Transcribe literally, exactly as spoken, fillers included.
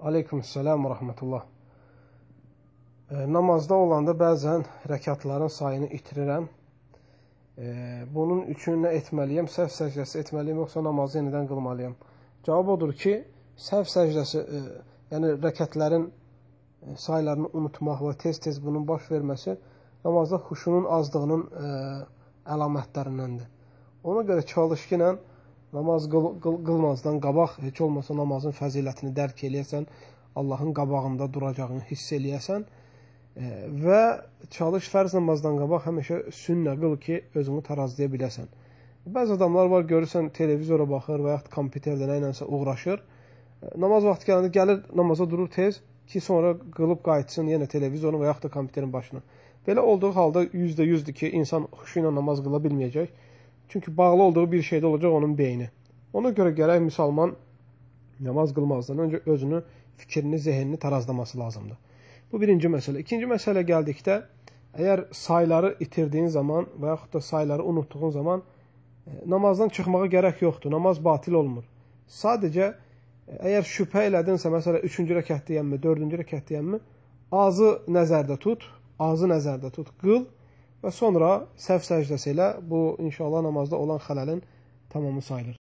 Aleykümselam və rəhmətullah. E, namazda olanda bəzən rəkatların sayını itirirəm. E, bunun üçün nə etməliyəm? Səhv səcdəsi etməliyəm, yoxsa namazı yenidən qılmalıyam? Cavab odur ki, səhv səcdəsi, e, yəni rəkatlərin saylarını unutmaq və tez-tez bunun baş verməsi namazda xuşunun azlığının e, əlamətlərindəndir. Ona görə çalış ki, namaz qıl, qıl, qılmazdan qabaq heç olmasa namazın fəzilətini dərk eləyəsən, Allahın qabağında duracağını hiss eləyəsən e, və çalış fərz namazdan qabaq həmişə sünnə qıl ki, özünü tarazlaya biləsən. Bəzi adamlar var, görürsən, televizora baxır və yaxud kompüterdə nə ilənsə uğraşır. E, namaz vaxtı gələndə gəlir, namaza durur tez ki, sonra qılıb qayıtsın yenə televizorun və yaxud da kompüterin başına. Belə olduğu halda yüzdə yüzdür ki, insan xuşu ilə namaz qıla bilməyəcək. Çünki bağlı olduğu bir şeydə olacaq onun beyni. Ona görə gərək müsəlman namaz qılmazdan öncə özünü, fikrini, zehnini tarazlaması lazımdır. Bu birinci məsələ. İkinci məsələ gəldikdə, əgər sayları itirdiyin zaman və yaxud da sayları unutduğun zaman e, namazdan çıxmağa gərək yoxdur. Namaz batil olmur. Sadəcə, e, əgər şübhə elədinsə, məsələn, üçüncü rəkətdəyəmmi, dördüncü rəkətdəyəmmi, azı nəzərdə tut, azı nəzərdə tut, qıl və sonra səhv səcdəsi ilə bu, inşallah, namazda olan xələlin tamamı sayılır.